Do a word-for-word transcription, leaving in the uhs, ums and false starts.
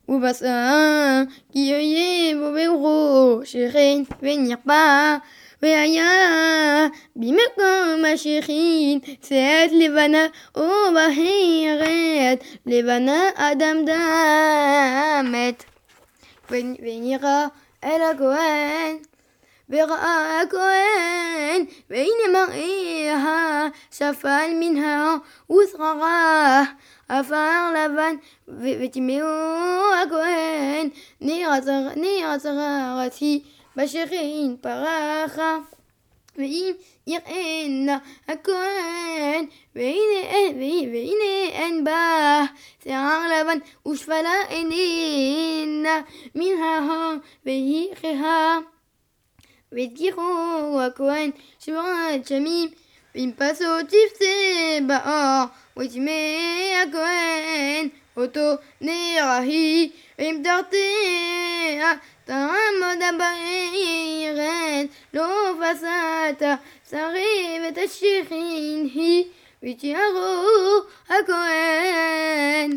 ובשר כי יהיה בו בראשכם ונכפה והיה במקום השכין שאת לבנה ובהרת לבנה אדם דמת ונראה אל הכהן וראה הכהן והנה מראיה שפל מנהר ושררה עפר לבן וטמאו הכהן נר צררתי בשכין פרחה ואם יראנה הכהן והנה, והנה אין בה שיער לבן ושפלה איננה מן ההר והיא חיה והתגיחו הכהן שבורת שמים ועם פסות תפצה באור וטמא הכהן אותו נראה ועם תרתיה תעמוד הבארת לא פסעת שריב את השכין היא ותיארו הכהן